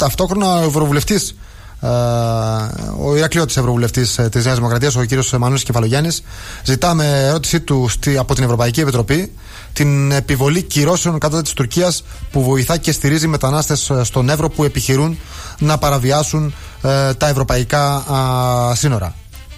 ταυτόχρονα ο Ευρωβουλευτής, ο Ηρακλειώτης Ευρωβουλευτής της Νέας Δημοκρατίας, ο κύριος Μανώλης Κεφαλογιάννης, ζητά με ερώτησή του από την Ευρωπαϊκή Επιτροπή την επιβολή κυρώσεων κατά της Τουρκίας που βοηθά και στηρίζει μετανάστες στον Εύρο που επιχειρούν να παραβιάσουν τα ευρωπαϊκά σύνορα.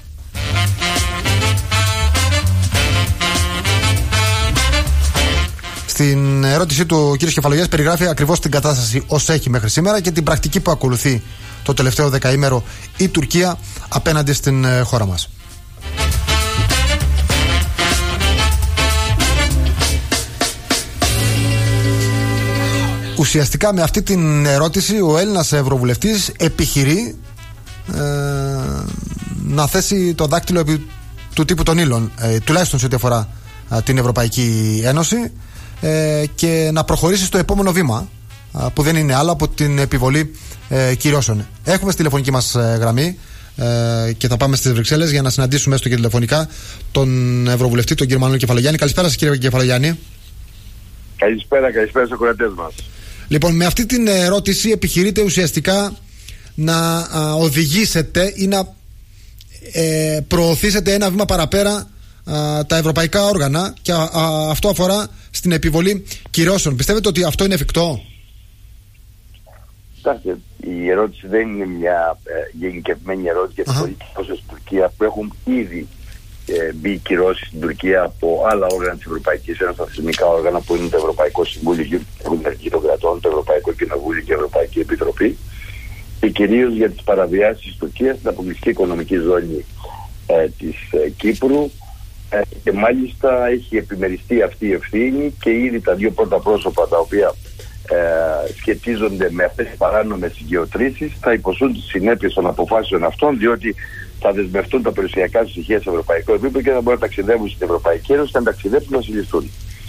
Στην ερώτησή του ο κ. Κεφαλογιάννης περιγράφει ακριβώς την κατάσταση ως έχει μέχρι σήμερα και την πρακτική που ακολουθεί το τελευταίο δεκαήμερο η Τουρκία απέναντι στην χώρα μας. Ουσιαστικά με αυτή την ερώτηση ο Έλληνας Ευρωβουλευτής επιχειρεί να θέσει το δάκτυλο επί του τύπου των ύλων, τουλάχιστον σε ό,τι αφορά την Ευρωπαϊκή Ένωση, και να προχωρήσει στο επόμενο βήμα, που δεν είναι άλλο από την επιβολή κυρώσεων. Έχουμε στη τηλεφωνική μας γραμμή και θα πάμε στις Βρυξέλλες για να συναντήσουμε έστω και τηλεφωνικά τον Ευρωβουλευτή, τον κύριο Μανώλη Κεφαλογιάννη. Καλησπέρα σας, κύριε Κεφαλογιάννη. Καλησπέρα στους ακροατές μας. Λοιπόν, με αυτή την ερώτηση επιχειρείτε ουσιαστικά να οδηγήσετε ή να προωθήσετε ένα βήμα παραπέρα τα ευρωπαϊκά όργανα, και αυτό αφορά στην επιβολή κυρώσεων. Πιστεύετε ότι αυτό είναι εφικτό? Κοιτάξτε, η ερώτηση δεν είναι μια γενικευμένη ερώτηση για τις πολιτικές της Τουρκία, που έχουν ήδη μπει κυρώσεις στην Τουρκία από άλλα όργανα της Ευρωπαϊκής Ένωσης, τα θεσμικά όργανα που είναι το Ευρωπαϊκό Συμβούλιο των Κρατών, το Ευρωπαϊκό Κοινοβούλιο και η Ευρωπαϊκή Επιτροπή, και κυρίως για τις παραβιάσεις της Τουρκίας στην αποκλειστική οικονομική ζώνη της Κύπρου, και μάλιστα έχει επιμεριστεί αυτή η ευθύνη και ήδη τα δύο πρώτα πρόσωπα τα οποία σχετίζονται με αυτές τις παράνομες γεωτρήσεις θα υποστούν τις συνέπειες των αποφάσεων αυτών, διότι θα δεσμευτούν τα περιουσιακά στοιχεία σε ευρωπαϊκό επίπεδο και θα μπορούν να ταξιδεύουν στην Ευρωπαϊκή Ένωση και να ταξιδεύουν να συλληφθούν.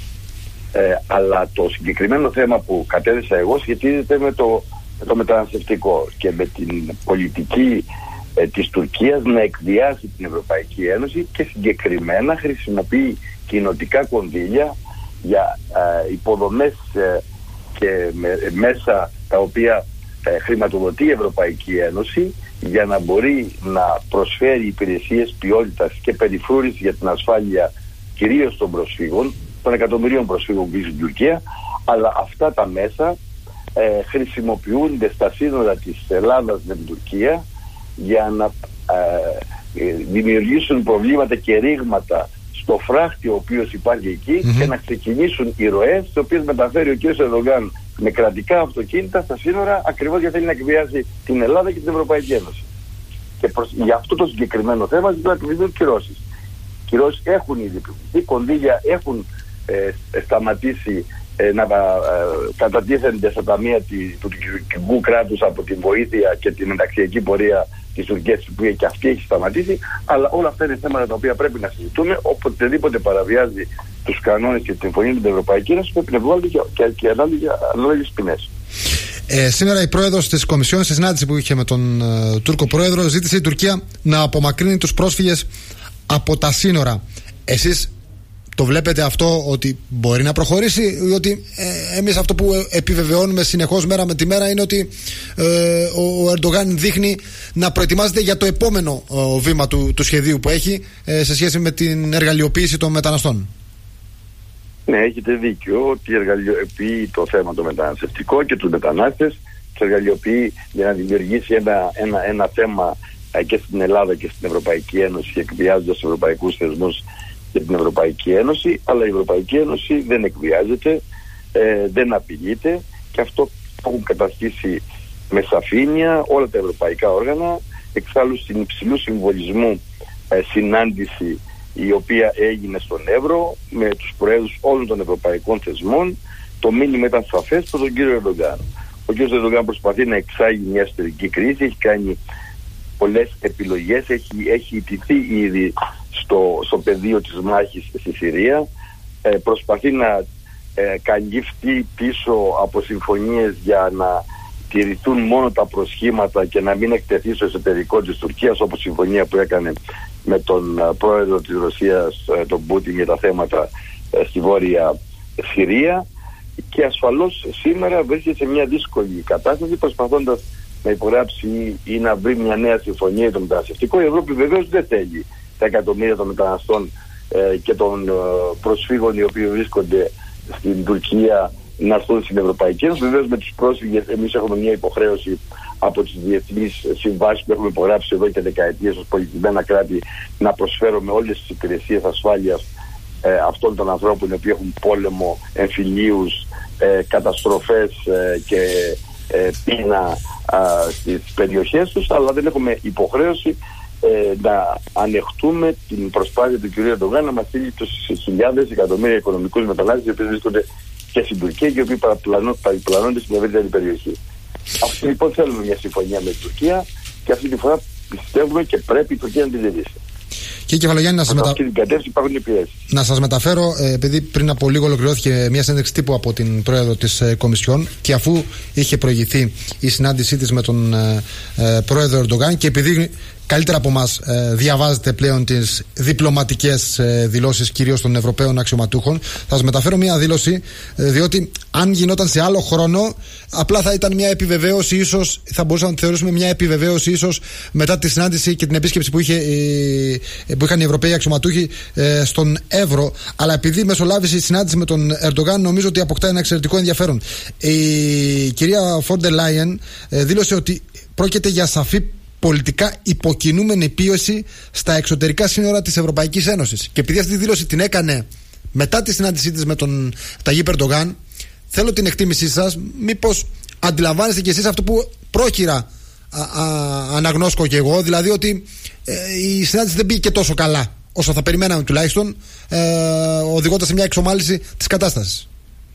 Αλλά το συγκεκριμένο θέμα που κατέθεσα εγώ σχετίζεται με το μεταναστευτικό και με την πολιτική της Τουρκίας να εκβιάσει την Ευρωπαϊκή Ένωση, και συγκεκριμένα χρησιμοποιεί κοινοτικά κονδύλια για υποδομές και μέσα τα οποία χρηματοδοτεί η Ευρωπαϊκή Ένωση, για να μπορεί να προσφέρει υπηρεσίες ποιότητας και περιφρούρησης για την ασφάλεια κυρίως των προσφύγων, των εκατομμυρίων προσφύγων που είναι στην Τουρκία. Αλλά αυτά τα μέσα χρησιμοποιούνται στα σύνορα της Ελλάδας με την Τουρκία για να δημιουργήσουν προβλήματα και ρήγματα στο φράχτη ο οποίος υπάρχει εκεί, και να ξεκινήσουν οι ροές, τις οποίες μεταφέρει ο κ. Ερντογάν με κρατικά αυτοκίνητα στα σύνορα, ακριβώς γιατί θέλει να εκβιάσει την Ελλάδα και την Ευρωπαϊκή Ένωση. Και για αυτό το συγκεκριμένο θέμα ζητούν να επιβληθούν κυρώσεις. Κυρώσεις έχουν ήδη επιβληθεί, κονδύλια έχουν σταματήσει να κατατίθενται στα ταμεία του τουρκικού κράτους από την βοήθεια και την ενταξιακή πορεία της Τουρκίας, που και αυτή έχει σταματήσει. Αλλά όλα αυτά είναι θέματα τα οποία πρέπει να συζητούμε. Οποτεδήποτε παραβιάζει τους κανόνες και την συμφωνία με την Ευρωπαϊκή Ένωση, πρέπει να βγάλουν και ανάλογες ποινές. Σήμερα η πρόεδρος της Κομισιόν, στη συνάντηση που είχε με τον Τούρκο πρόεδρο, ζήτησε η Τουρκία να απομακρύνει τους πρόσφυγες από τα σύνορα. Εσείς το βλέπετε αυτό ότι μπορεί να προχωρήσει, διότι εμείς αυτό που επιβεβαιώνουμε συνεχώς μέρα με τη μέρα είναι ότι ο Ερντογάν δείχνει να προετοιμάζεται για το επόμενο βήμα του σχεδίου που έχει σε σχέση με την εργαλειοποίηση των μεταναστών. Ναι, έχετε δίκιο ότι εργαλειοποιεί το θέμα το μεταναστευτικό και τους μετανάστες, τους εργαλειοποιεί για να δημιουργήσει ένα θέμα και στην Ελλάδα και στην Ευρωπαϊκή Ένωση, εκβιάζοντας τους ευρωπαϊκούς θεσμούς και την Ευρωπαϊκή Ένωση. Αλλά η Ευρωπαϊκή Ένωση δεν εκβιάζεται, δεν απειλείται, και αυτό έχουν καταστήσει με σαφήνεια όλα τα ευρωπαϊκά όργανα. Εξάλλου στην υψηλού συμβολισμού συνάντηση η οποία έγινε στον Εύρο με τους προέδρους όλων των ευρωπαϊκών θεσμών, το μήνυμα ήταν σαφές προς τον κύριο Ερντογάν. Ο κύριος Ερντογάν προσπαθεί να εξάγει μια εσωτερική κρίση, έχει κάνει πολλές επιλογές, έχει ιτηθεί ήδη στο πεδίο της μάχης στη Συρία, προσπαθεί να καλύφθει πίσω από συμφωνίες για να τηρηθούν μόνο τα προσχήματα και να μην εκτεθεί στο εσωτερικό της Τουρκίας, όπως συμφωνία που έκανε με τον πρόεδρο της Ρωσίας, τον Πούτιν, για τα θέματα στη Βόρεια Συρία. και ασφαλώς σήμερα βρίσκεται σε μια δύσκολη κατάσταση, προσπαθώντας να υπογράψει ή να βρει μια νέα συμφωνία για το μεταναστευτικό. Η Ευρώπη βεβαίως δεν θέλει τα εκατομμύρια των μεταναστών και των προσφύγων οι οποίοι βρίσκονται στην Τουρκία να έρθουν στην Ευρωπαϊκή Ένωση. Βεβαίως με τους πρόσφυγες εμείς έχουμε μια υποχρέωση από τις διεθνείς συμβάσεις που έχουμε υπογράψει εδώ και δεκαετίες ως πολιτισμένα κράτη να προσφέρουμε όλες τις υπηρεσίες ασφάλειας αυτών των ανθρώπων οι οποίοι έχουν πόλεμο, εμφυλίους, καταστροφές και πείνα στις περιοχές τους, αλλά δεν έχουμε υποχρέωση να ανεχτούμε την προσπάθεια του κ. Ερντογάν να μας στείλει τους χιλιάδες εκατομμύρια οικονομικούς μετανάστες οι οποίοι βρίσκονται και στην Τουρκία και οι οποίοι παραπλανώνται στην ευρύτερη περιοχή. Αυτό λοιπόν θέλουμε μια συμφωνία με την Τουρκία και αυτή τη φορά πιστεύουμε και πρέπει η Τουρκία να τη ζητήσει. Κύριε Κεφαλογιάννη, να σας μεταφέρω, επειδή πριν από λίγο ολοκληρώθηκε μια συνέντευξη τύπου από την πρόεδρο της Κομισιόν και αφού είχε προηγηθεί η συνάντησή της με τον πρόεδρο Ερντογάν και επειδή καλύτερα από μας διαβάζετε πλέον τις διπλωματικές δηλώσεις κυρίως των Ευρωπαίων αξιωματούχων, θα σας μεταφέρω μια δήλωση, διότι αν γινόταν σε άλλο χρόνο απλά θα ήταν μια επιβεβαίωση, ίσως θα μπορούσαμε να θεωρήσουμε μια επιβεβαίωση ίσως μετά τη συνάντηση και την επίσκεψη που είχαν οι Ευρωπαίοι αξιωματούχοι στον Εύρο, αλλά επειδή μεσολάβησε η συνάντηση με τον Ερντογάν νομίζω ότι αποκτά ένα εξαιρετικό ενδιαφέρον. Η κυρία Φόντερ Λάιεν δήλωσε ότι πρόκειται για σαφή πολιτικά υποκινούμενη πίεση στα εξωτερικά σύνορα της Ευρωπαϊκής Ένωσης. Και επειδή αυτή τη δήλωση την έκανε μετά τη συνάντησή της με τον Ταγίπ Ερντογάν, θέλω την εκτίμησή σας, μήπως αντιλαμβάνεστε κι εσείς αυτό που πρόχειρα αναγνώσκω κι εγώ, δηλαδή ότι η συνάντηση δεν πήγε και τόσο καλά όσο θα περιμέναμε τουλάχιστον, οδηγώντας σε μια εξομάλυση της κατάστασης.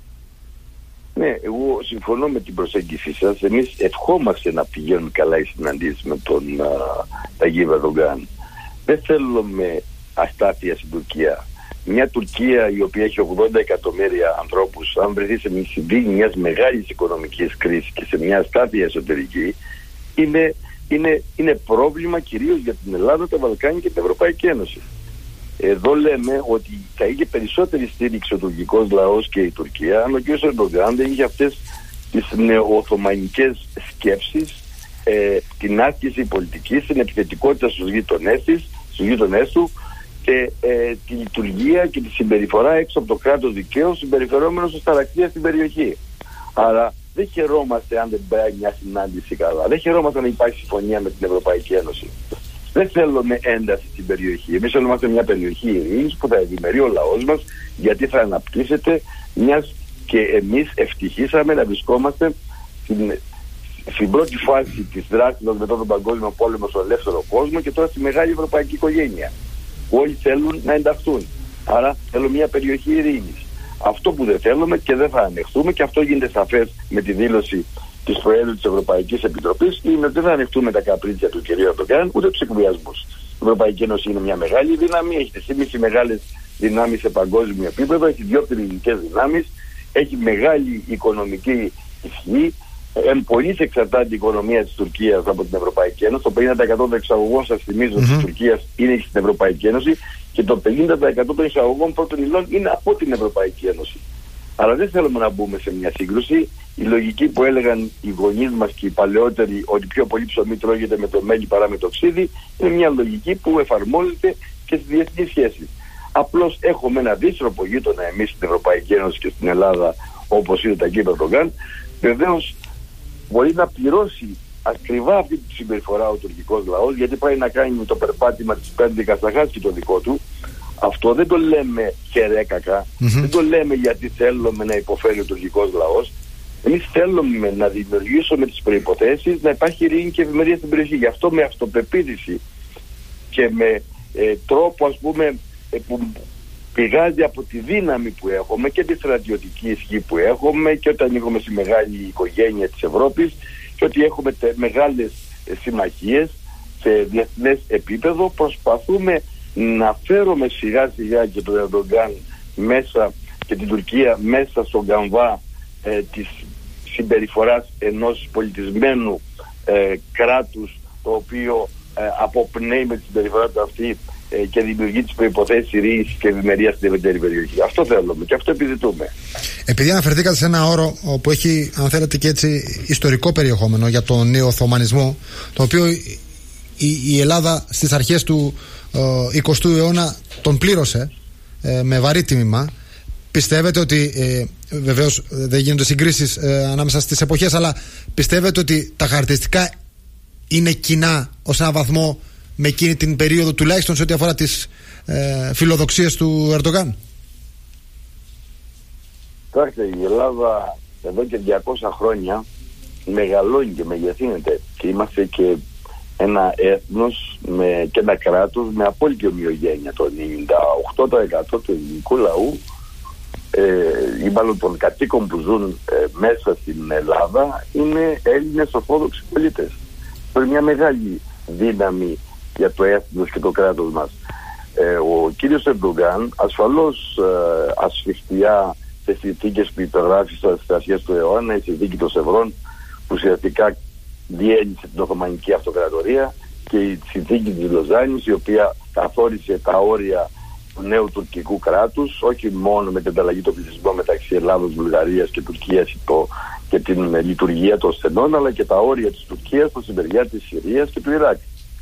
Ναι, εγώ συμφωνώ με την προσέγγιση σας. Εμείς ευχόμαστε να πηγαίνουν καλά οι συναντήσεις με τον Ταγίπ Ερντογάν. Δεν θέλουμε αστάθεια στην Τουρκία. Μια Τουρκία η οποία έχει 80 εκατομμύρια ανθρώπους, αν βρεθεί σε μιας μεγάλης οικονομικής κρίσης και σε μια αστάθεια εσωτερική, είναι πρόβλημα κυρίως για την Ελλάδα, τα Βαλκάνια και την Ευρωπαϊκή Ένωση. Εδώ λέμε ότι θα είχε περισσότερη στήριξη ο τουρκικός λαός και η Τουρκία αν ο κ. Ερντογάν δεν είχε αυτές τις νεοοθωμανικές σκέψεις, την άσκηση πολιτικής, την επιθετικότητα στους γείτονές του και τη λειτουργία και τη συμπεριφορά έξω από το κράτος δικαίου συμπεριφερόμενος ως ταραξία στην περιοχή. Άρα δεν χαιρόμαστε αν δεν πάει μια συνάντηση καλά, δεν χαιρόμαστε να υπάρχει συμφωνία με την Ευρωπαϊκή Ένωση. Δεν θέλουμε ένταση στην περιοχή. Εμείς θέλουμε μια περιοχή ειρήνης που θα ευημερεί ο λαός μας, γιατί θα αναπτύσσεται, μιας και εμείς ευτυχήσαμε να βρισκόμαστε στην πρώτη φάση της δράσης μας μετά τον Παγκόσμιο Πόλεμο στον ελεύθερο κόσμο και τώρα στη μεγάλη ευρωπαϊκή οικογένεια. Όλοι θέλουν να ενταχθούν. Άρα θέλουμε μια περιοχή ειρήνης. Αυτό που δεν θέλουμε και δεν θα ανεχθούμε, και αυτό γίνεται σαφές με τη δήλωση της Προέδρου της Ευρωπαϊκής Επιτροπής, είναι ότι δεν θα ανεχτούμε τα καπρίτσια του κ. Ερντογάν ούτε τους εκβιασμούς. Η Ευρωπαϊκή Ένωση είναι μια μεγάλη δύναμη, έχει τις ίμιση μεγάλες δυνάμεις σε παγκόσμιο επίπεδο, έχει δύο πυρηνικές δυνάμεις, έχει μεγάλη οικονομική ισχύ. Πολύ εξαρτάται η οικονομία της Τουρκίας από την Ευρωπαϊκή Ένωση. Το 50% των εξαγωγών, σας θυμίζω, της Τουρκίας είναι στην Ευρωπαϊκή Ένωση και το 50% των εισαγωγών πρώτων υλών είναι από την Ευρωπαϊκή Ένωση. Αλλά δεν θέλουμε να μπούμε σε μια σύγκρουση. Η λογική που έλεγαν οι γονείς μας και οι παλαιότεροι, ότι πιο πολύ ψωμί τρώγεται με το μέλι παρά με το ξύδι, είναι μια λογική που εφαρμόζεται και στις διεθνείς σχέσεις. Απλώς έχουμε ένα δύστροπο γείτονα εμείς στην Ευρωπαϊκή Ένωση και στην Ελλάδα, όπως είναι ο Ταγίπ Ερντογάν. Βεβαίως μπορεί να πληρώσει ακριβά αυτή τη συμπεριφορά ο τουρκικός λαός, γιατί πάει να κάνει το περπάτημα της Πέντικας να χάσει και το δικό του. Αυτό δεν το λέμε χερέκακα, δεν το λέμε γιατί θέλουμε να υποφέρει ο τουρκικός λαός. Εμείς θέλουμε να δημιουργήσουμε τις προϋποθέσεις να υπάρχει ειρήνη και ευημερία στην περιοχή. Γι' αυτό με αυτοπεποίθηση και με τρόπο, ας πούμε, που πηγάζει από τη δύναμη που έχουμε και τη στρατιωτική ισχύ που έχουμε, και όταν ανοίγουμε στη μεγάλη οικογένεια της Ευρώπης και ότι έχουμε μεγάλες συμμαχίες σε διεθνές επίπεδο, προσπαθούμε να φέρουμε σιγά σιγά και τον Ερντογάν μέσα και την Τουρκία μέσα στον καμβά της συμπεριφοράς ενός πολιτισμένου κράτους, το οποίο αποπνέει με τη συμπεριφορά του αυτή και δημιουργεί τις προϋποθέσεις ειρήνης και ευημερίας στην ευρύτερη περιοχή. Αυτό θέλουμε και αυτό επιζητούμε. Επειδή αναφερθήκατε σε ένα όρο που έχει, αν θέλετε, και έτσι ιστορικό περιεχόμενο για τον νεοοθωμανισμό, το οποίο η Ελλάδα στις αρχές του 20ου αιώνα τον πλήρωσε με βαρύ τίμημα. Πιστεύετε ότι, βεβαίως δεν γίνονται συγκρίσεις ανάμεσα στις εποχές, αλλά πιστεύετε ότι τα χαρακτηριστικά είναι κοινά ως έναν βαθμό με εκείνη την περίοδο, τουλάχιστον σε ό,τι αφορά τις φιλοδοξίες του Ερντογάν? Κοιτάξτε, η Ελλάδα εδώ και 200 χρόνια μεγαλώνει και μεγεθύνεται και είμαστε και ένα έθνος και ένα κράτος με απόλυτη ομοιογένεια. Το 98% του ελληνικού λαού ή μάλλον των κατοίκων που ζουν μέσα στην Ελλάδα είναι Έλληνες Ορθόδοξοι πολίτες. Αυτό είναι μια μεγάλη δύναμη για το έθνος και το κράτος μας. Ο κύριος Ερντογάν ασφαλώς ασφιχτιά σε συνθήκες που υπεγράφησαν στις αρχές του αιώνα, η συνθήκη των Σευρών που ουσιαστικά διέλυσε την Οθωμανική Αυτοκρατορία, και η συνθήκη της Λοζάνης, η οποία καθόρισε τα όρια του νέου τουρκικού κράτους, όχι μόνο με την ανταλλαγή των πληθυσμών μεταξύ Ελλάδος, Βουλγαρίας και Τουρκίας και την λειτουργία των στενών, αλλά και τα όρια της Τουρκίας προς την μεριά της Συρίας και του Ιράκ.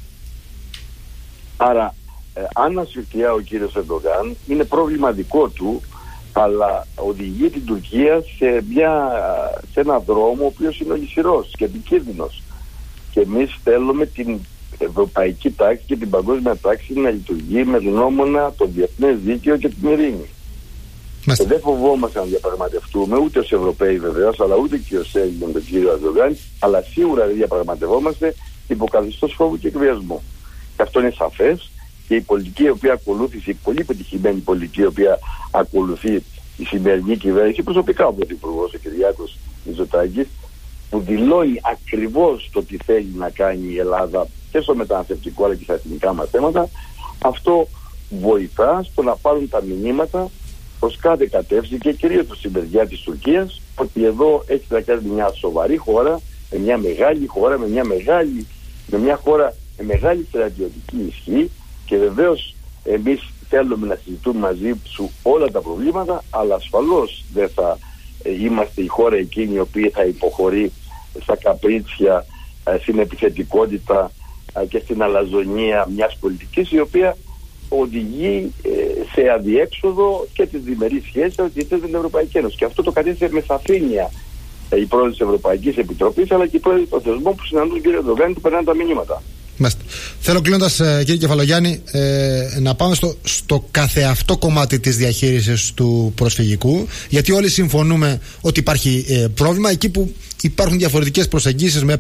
Άρα, αν ασφιχτιά ο κύριος Ερντογάν, είναι πρόβλημα δικό του, αλλά οδηγεί την Τουρκία σε ένα δρόμο ο οποίος είναι ολισιρός και επικίνδυνος. Και εμείς θέλουμε την ευρωπαϊκή τάξη και την παγκόσμια τάξη να λειτουργεί με γνώμονα το διεθνές δίκαιο και την ειρήνη. Και δεν φοβόμαστε να διαπραγματευτούμε, ούτε ως Ευρωπαίοι βεβαίως, αλλά ούτε και ως Έλληνες με τον κύριο Ερντογάν, αλλά σίγουρα δεν διαπραγματευόμαστε υποκαθεστώς φόβου και εκβιασμού. Και αυτό είναι σαφές. Και η πολιτική η οποία ακολούθησε, η πολύ πετυχημένη πολιτική η οποία ακολουθεί η σημερινή κυβέρνηση, προσωπικά ο Πρωθυπουργός ο Κυριάκος Μητσοτάκης, που δηλώνει ακριβώς το τι θέλει να κάνει η Ελλάδα και στο μεταναστευτικό αλλά και στα εθνικά μας θέματα, αυτό βοηθά στο να πάρουν τα μηνύματα προς κάθε κατεύθυνση και κυρίως προς την παιδιά της Τουρκίας, ότι εδώ έχει να κάνει μια σοβαρή χώρα, με μια μεγάλη χώρα, με μια χώρα με μεγάλη στρατιωτική ισχύ. Και βεβαίως εμείς θέλουμε να συζητούμε μαζί σου όλα τα προβλήματα, αλλά ασφαλώς δεν θα είμαστε η χώρα εκείνη η οποία θα υποχωρεί στα καπρίτσια, στην επιθετικότητα και στην αλαζονία μιας πολιτικής η οποία οδηγεί σε αδιέξοδο και τις διμερείς σχέσεις αλλά και με την Ευρωπαϊκή Ένωση. Και αυτό το κατέστησε με σαφήνεια η πρόεδρος της Ευρωπαϊκής Επιτροπής, αλλά και οι πρόεδροι των θεσμών που συναντούν τον κύριο Ερντογάν που περνάνε τα μηνύματα. Θέλω, κλείνοντας, κύριε Κεφαλογιάννη, να πάμε στο καθεαυτό κομμάτι της διαχείρισης του προσφυγικού, γιατί όλοι συμφωνούμε ότι υπάρχει πρόβλημα. Εκεί που υπάρχουν διαφορετικές προσεγγίσεις με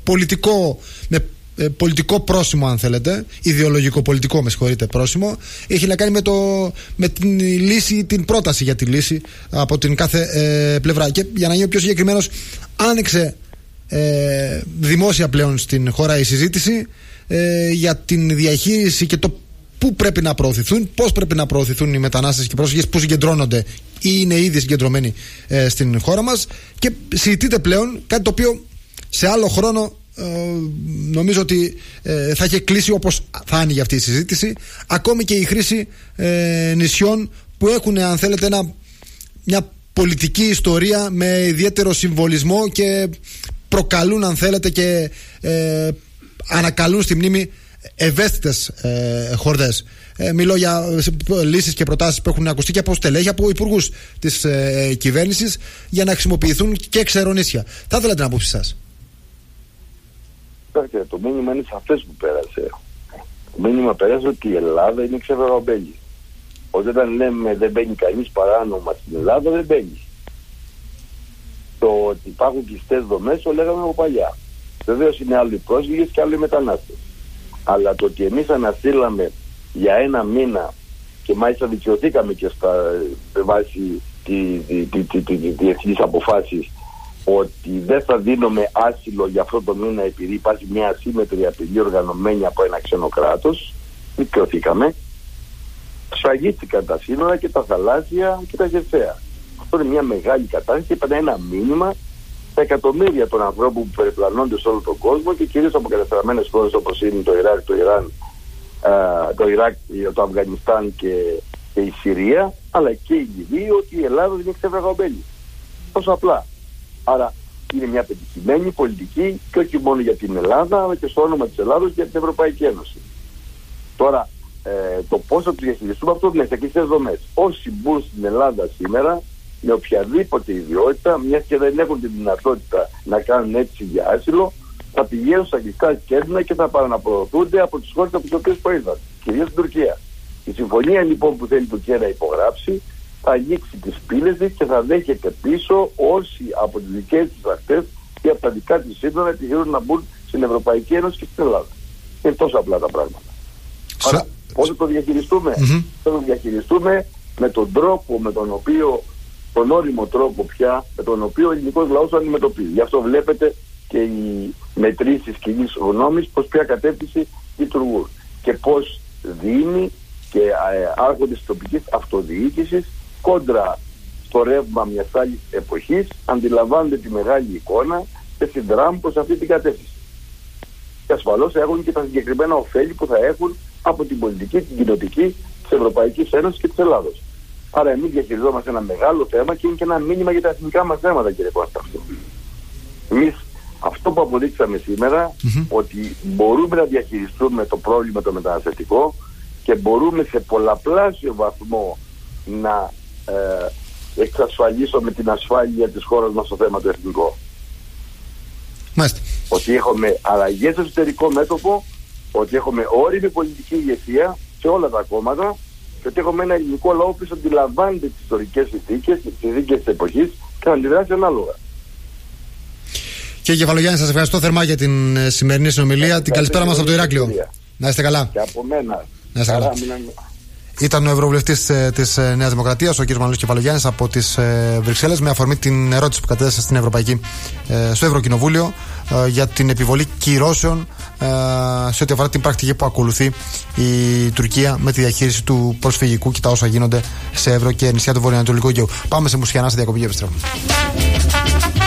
πολιτικό πρόσημο, αν θέλετε, ιδεολογικό πολιτικό, με συγχωρείτε, πρόσημο, έχει να κάνει με την λύση, την πρόταση για τη λύση από την κάθε πλευρά. Και για να είμαι πιο συγκεκριμένος, άνοιξε δημόσια πλέον στην χώρα η συζήτηση για την διαχείριση και το πού πρέπει να προωθηθούν, πώς πρέπει να προωθηθούν οι μετανάστες και οι πρόσφυγες που συγκεντρώνονται ή είναι ήδη συγκεντρωμένοι στην χώρα μας, και συζητείται πλέον κάτι το οποίο σε άλλο χρόνο νομίζω ότι θα είχε κλείσει, όπως θα άνοιγε αυτή η συζήτηση, ακόμη και η χρήση νησιών που έχουν, αν θέλετε, μια πολιτική ιστορία με ιδιαίτερο συμβολισμό και προκαλούν, αν θέλετε, και ανακαλούν στη μνήμη ευαίσθητες χορδές. Μιλώ για λύσεις και προτάσεις που έχουν ακουστεί και από στελέχη, από υπουργούς της κυβέρνησης, για να χρησιμοποιηθούν και ξερονήσια. Θα ήθελα την άποψη σας. Το μήνυμα είναι σαφές που πέρασε. Το μήνυμα πέρασε ότι η Ελλάδα είναι ξεβερομπέλη. Όταν λέμε δεν μπαίνει κανείς παράνομα στην Ελλάδα, δεν μπαίνει. Το ότι υπάρχουν κλειστές δομές το λέγαμε από παλιά. Βεβαίως είναι άλλοι πρόσφυγες και άλλοι μετανάστες. Αλλά το ότι εμείς αναστήλαμε για ένα μήνα και μάλιστα δικαιωθήκαμε και με βάση διεθνείς αποφάσεις ότι δεν θα δίνουμε άσυλο για αυτό το μήνα επειδή υπάρχει μια ασύμμετρη απειλή οργανωμένη από ένα ξένο κράτος, δικαιωθήκαμε. Σφαγίστηκαν τα σύνορα και τα θαλάσσια και τα χερσαία. Αυτό είναι μια μεγάλη κατάσταση και έπαιρνε ένα μήνυμα στα εκατομμύρια των ανθρώπων που περιπλανώνται σε όλο τον κόσμο και κυρίως από καταστραμμένες χώρες όπως είναι το Ιράκ, το Ιράν το Ιράκ, το Αφγανιστάν και η Συρία, αλλά και η Λιβύη, ότι η Ελλάδα δεν έχει ξεβραγωμένη. Τόσο απλά. Άρα είναι μια πετυχημένη πολιτική και όχι μόνο για την Ελλάδα, αλλά και στο όνομα της Ελλάδος και για την Ευρωπαϊκή Ένωση. Τώρα, το πώς θα τους διαχειριστούμε αυτό είναι σε κλειστές δομές. Όσοι μπουν στην Ελλάδα σήμερα, με οποιαδήποτε ιδιότητα, μιας και δεν έχουν τη δυνατότητα να κάνουν αίτηση για άσυλο, θα πηγαίνουν στα κλειστά κέντρα και θα παραναπροωθούνται από τις χώρες από τις οποίες προήλθαν, κυρίως στην Τουρκία. Η συμφωνία λοιπόν που θέλει η Τουρκία να υπογράψει θα ανοίξει τις πύλες της και θα δέχεται πίσω όσοι από τις δικές της ακτές ή από τα δικά της σύνορα επιχειρούν να μπουν στην Ευρωπαϊκή Ένωση και στην Ελλάδα. Είναι τόσο απλά τα πράγματα. Άρα, πώς θα το διαχειριστούμε? Θα το διαχειριστούμε με τον τρόπο, με τον οποίο, τον όριμο τρόπο πια, με τον οποίο ο ελληνικός λαός το αντιμετωπίζει. Γι' αυτό βλέπετε και οι μετρήσεις κοινής γνώμης προς ποια κατεύθυνση λειτουργούν και πώς δίνει και άρχοντες της τοπικής αυτοδιοίκησης κόντρα στο ρεύμα μιας άλλης εποχής αντιλαμβάνονται τη μεγάλη εικόνα και συνδράμουν προς αυτή την κατεύθυνση. Και ασφαλώς έχουν και τα συγκεκριμένα ωφέλη που θα έχουν από την πολιτική, την κοινοτική της Ευρωπαϊκής Ένωσης και της Ελλάδος. Άρα εμείς διαχειριζόμαστε ένα μεγάλο θέμα και είναι και ένα μήνυμα για τα εθνικά μας θέματα, κύριε Κώστα. Εμείς αυτό που αποδείξαμε σήμερα, ότι μπορούμε να διαχειριστούμε το πρόβλημα το μεταναστευτικό και μπορούμε σε πολλαπλάσιο βαθμό να εξασφαλίσουμε την ασφάλεια της χώρας μας στο θέμα το εθνικό. Μάλιστα. Ότι έχουμε αλλαγές στο εσωτερικό μέτωπο, ότι έχουμε όριμη πολιτική ηγεσία σε όλα τα κόμματα και ότι έχουμε ένα ελληνικό λαό που αντιλαμβάνεται τις ιστορικές συνθήκες, τις συνθήκες της εποχής και να αντιδράσει ανάλογα. Κύριε Κεφαλογιάννη, σας ευχαριστώ θερμά για την σημερινή συνομιλία. Την καλησπέρα μας από το Ηράκλειο. Να είστε καλά. Και από μένα. Να είστε καλά. Ήταν ο Ευρωβουλευτής της Νέας Δημοκρατίας, ο κ. Μανώλης Κεφαλογιάννης από τις Βρυξέλλες, με αφορμή την ερώτηση που κατέθεσε στην στο Ευρωκοινοβούλιο για την επιβολή κυρώσεων σε ό,τι αφορά την πρακτική που ακολουθεί η Τουρκία με τη διαχείριση του προσφυγικού και τα όσα γίνονται σε Εύρο και νησιά του Βορειοανατολικού Αιγαίου. Πάμε σε μουσική ανάσα, διακοπή και επιστρέφουμε.